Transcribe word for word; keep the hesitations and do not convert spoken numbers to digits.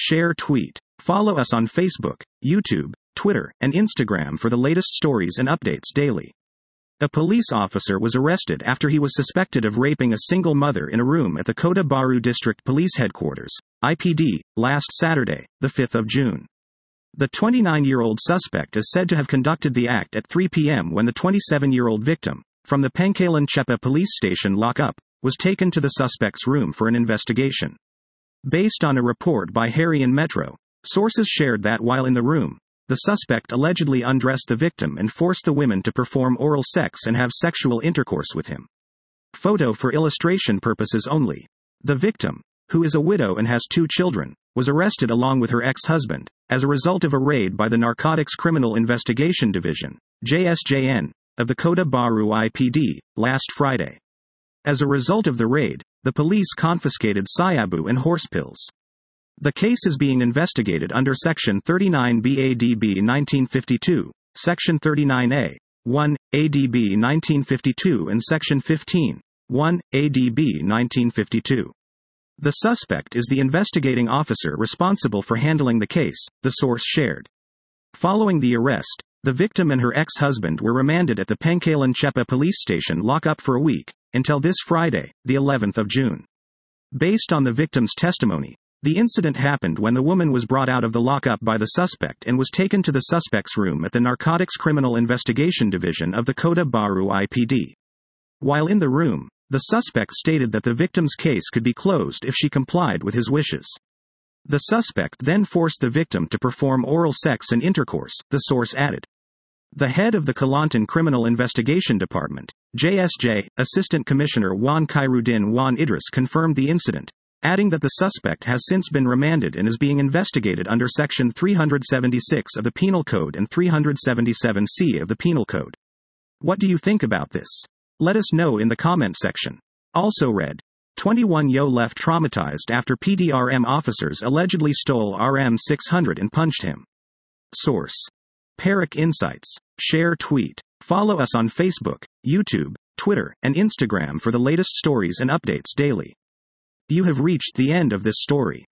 share, tweet. Follow us on Facebook, YouTube, Twitter, and Instagram for the latest stories and updates daily. A police officer was arrested after he was suspected of raping a single mother in a room at the Kota Bharu District Police Headquarters, I P D, last Saturday, the fifth of June. The twenty-nine-year-old suspect is said to have conducted the act at three p.m. when the twenty-seven-year-old victim, from the Pangkalan Chepa police station lockup, was taken to the suspect's room for an investigation. Based on a report by Harian Metro, sources shared that while in the room, the suspect allegedly undressed the victim and forced the women to perform oral sex and have sexual intercourse with him. Photo for illustration purposes only. The victim, who is a widow and has two children, was arrested along with her ex-husband, as a result of a raid by the Narcotics Criminal Investigation Division, J S J N, of the Kota Bharu I P D, last Friday. As a result of the raid, the police confiscated Sayabu and horse pills. The case is being investigated under Section thirty-nine B A D B nineteen fifty-two, Section thirty-nine A, one, A D B nineteen fifty-two and Section fifteen, one, A D B nineteen fifty-two. The suspect is the investigating officer responsible for handling the case, the source shared. Following the arrest, the victim and her ex-husband were remanded at the Pangkalan Chepa police station lockup for a week, until this Friday, the eleventh of June. Based on the victim's testimony, the incident happened when the woman was brought out of the lockup by the suspect and was taken to the suspect's room at the Narcotics Criminal Investigation Division of the Kota Bharu I P D. While in the room, the suspect stated that the victim's case could be closed if she complied with his wishes. The suspect then forced the victim to perform oral sex and intercourse, the source added. The head of the Kelantan Criminal Investigation Department, J S J, Assistant Commissioner Wan Khairuddin Wan Idris confirmed the incident, adding that the suspect has since been remanded and is being investigated under Section three seventy-six of the Penal Code and three seventy-seven C of the Penal Code. What do you think about this? Let us know in the comment section. Also read, twenty-one Yo left traumatized after P D R M officers allegedly stole R M six hundred and punched him. Source: Parak Insights. Share, tweet. Follow us on Facebook, YouTube, Twitter, and Instagram for the latest stories and updates daily. You have reached the end of this story.